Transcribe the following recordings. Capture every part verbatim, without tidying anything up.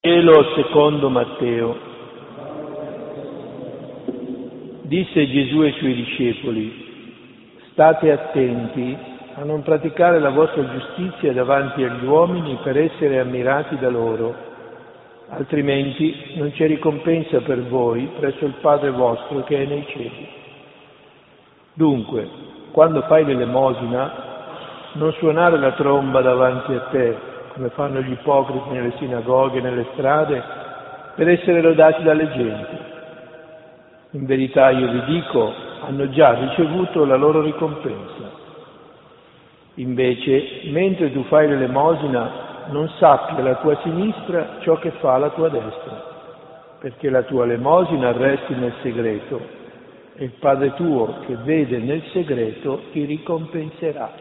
Vangelo secondo Matteo. Disse Gesù ai suoi discepoli: state attenti a non praticare la vostra giustizia davanti agli uomini per essere ammirati da loro, altrimenti non c'è ricompensa per voi presso il Padre vostro che è nei cieli. Dunque, quando fai l'elemosina, non suonare la tromba davanti a te, come fanno gli ipocriti nelle sinagoghe e nelle strade, per essere lodati dalle genti. In verità io vi dico, hanno già ricevuto la loro ricompensa. Invece, mentre tu fai l'elemosina, non sappia la tua sinistra ciò che fa la tua destra, perché la tua elemosina resti nel segreto, e il Padre tuo che vede nel segreto ti ricompenserà.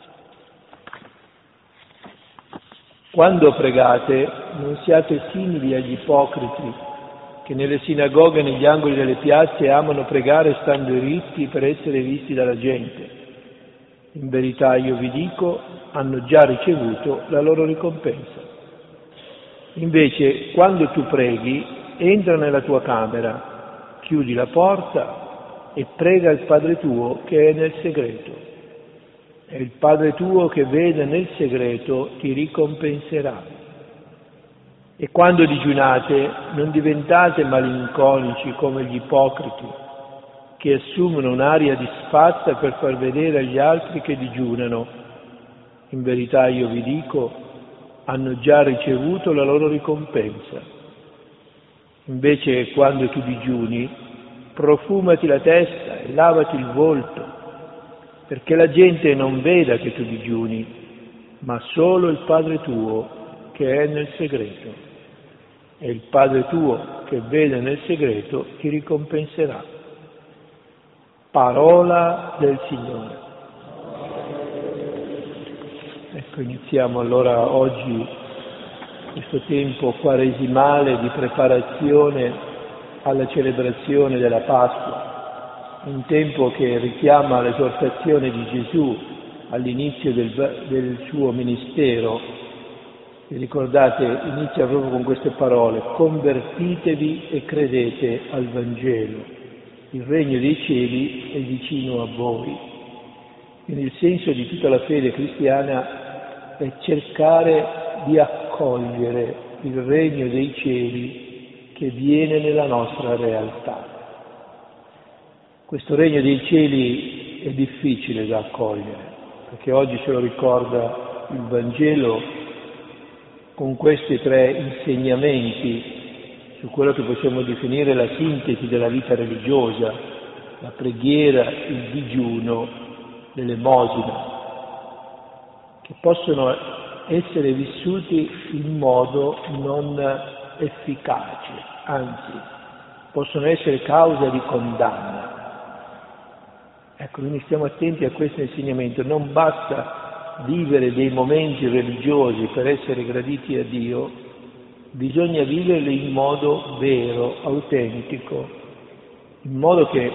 Quando pregate, non siate simili agli ipocriti, che nelle sinagoghe e negli angoli delle piazze amano pregare stando ritti per essere visti dalla gente. In verità io vi dico, hanno già ricevuto la loro ricompensa. Invece, quando tu preghi, entra nella tua camera, chiudi la porta e prega il Padre tuo che è nel segreto. E il Padre tuo che vede nel segreto ti ricompenserà. E quando digiunate, non diventate malinconici come gli ipocriti, che assumono un'aria disfatta per far vedere agli altri che digiunano. In verità io vi dico, hanno già ricevuto la loro ricompensa. Invece, quando tu digiuni, profumati la testa e lavati il volto, perché la gente non veda che tu digiuni, ma solo il Padre tuo che è nel segreto. E il Padre tuo che vede nel segreto ti ricompenserà. Parola del Signore. Ecco, iniziamo allora oggi questo tempo quaresimale di preparazione alla celebrazione della Pasqua. Un tempo che richiama l'esortazione di Gesù all'inizio del, del suo ministero. E ricordate, inizia proprio con queste parole: convertitevi e credete al Vangelo. Il regno dei cieli è vicino a voi. Quindi il senso di tutta la fede cristiana è cercare di accogliere il regno dei cieli che viene nella nostra realtà. Questo regno dei cieli è difficile da accogliere, perché oggi ce lo ricorda il Vangelo con questi tre insegnamenti su quello che possiamo definire la sintesi della vita religiosa: la preghiera, il digiuno, l'elemosina, che possono essere vissuti in modo non efficace, anzi possono essere causa di condanna. Ecco, quindi stiamo attenti a questo insegnamento. Non basta vivere dei momenti religiosi per essere graditi a Dio, bisogna viverli in modo vero, autentico, in modo che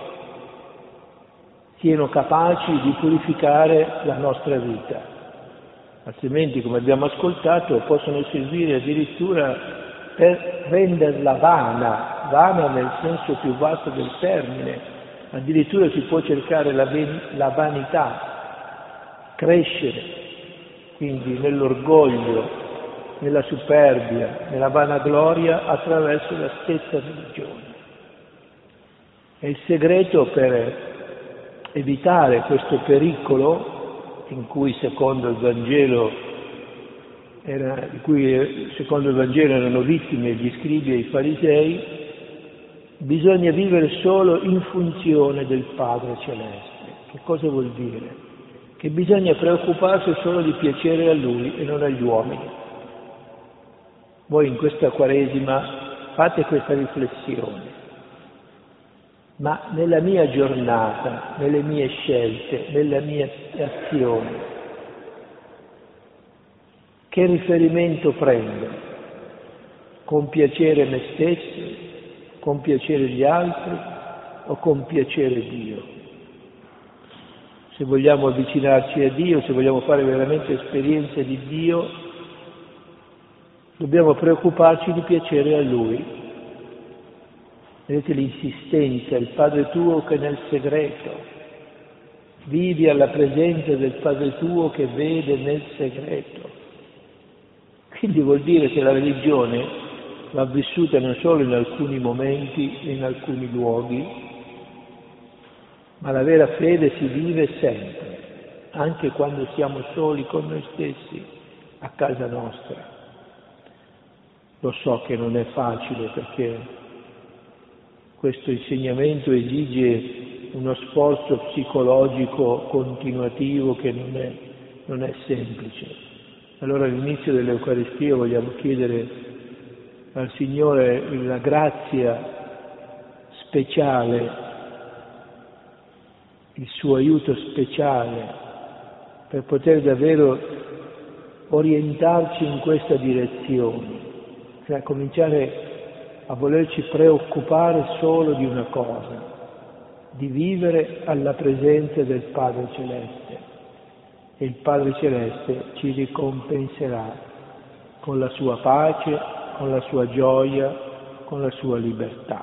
siano capaci di purificare la nostra vita. Altrimenti, come abbiamo ascoltato, possono servire addirittura per renderla vana, vana nel senso più vasto del termine. Addirittura si può cercare la, la vanità, crescere, quindi nell'orgoglio, nella superbia, nella vanagloria attraverso la stessa religione. E il segreto per evitare questo pericolo, in cui secondo il Vangelo era, di cui secondo il Vangelo erano vittime gli scribi e i farisei, bisogna vivere solo in funzione del Padre Celeste. Che cosa vuol dire? Che bisogna preoccuparsi solo di piacere a Lui e non agli uomini. Voi in questa Quaresima fate questa riflessione. Ma nella mia giornata, nelle mie scelte, nella mia azione, che riferimento prendo? Compiacere me stesso? Compiacere gli altri o compiacere Dio? Se vogliamo avvicinarci a Dio, se vogliamo fare veramente esperienza di Dio, dobbiamo preoccuparci di piacere a Lui. Vedete l'insistenza, il Padre tuo che è nel segreto, vivi alla presenza del Padre tuo che vede nel segreto. Quindi vuol dire che la religione va vissuta non solo in alcuni momenti e in alcuni luoghi, ma la vera fede si vive sempre, anche quando siamo soli con noi stessi, a casa nostra. Lo so che non è facile perché questo insegnamento esige uno sforzo psicologico continuativo che non è, non è semplice. Allora all'inizio dell'Eucaristia vogliamo chiedere al Signore la grazia speciale, il suo aiuto speciale per poter davvero orientarci in questa direzione, cioè cominciare a volerci preoccupare solo di una cosa, di vivere alla presenza del Padre Celeste. E il Padre Celeste ci ricompenserà con la sua pace, con la sua gioia, con la sua libertà.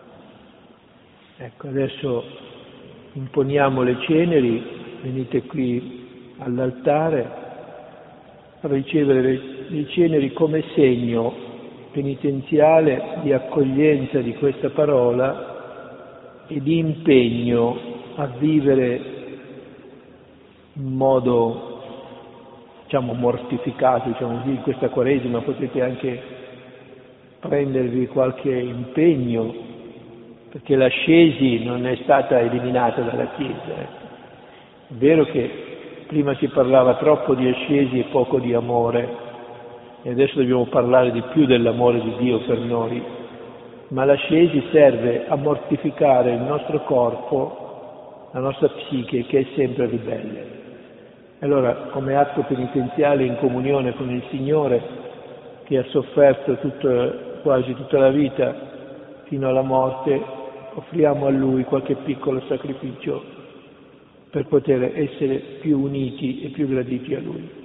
Ecco, adesso imponiamo le ceneri, venite qui all'altare a ricevere le, le ceneri come segno penitenziale di accoglienza di questa parola e di impegno a vivere in modo, diciamo, mortificato, diciamo così, in questa Quaresima potete anche prendervi qualche impegno, perché l'ascesi non è stata eliminata dalla Chiesa. Eh. È vero che prima si parlava troppo di ascesi e poco di amore, e adesso dobbiamo parlare di più dell'amore di Dio per noi, ma l'ascesi serve a mortificare il nostro corpo, la nostra psiche, che è sempre ribelle. Allora, come atto penitenziale in comunione con il Signore, che ha sofferto tutto, quasi tutta la vita fino alla morte, offriamo a Lui qualche piccolo sacrificio per poter essere più uniti e più graditi a Lui.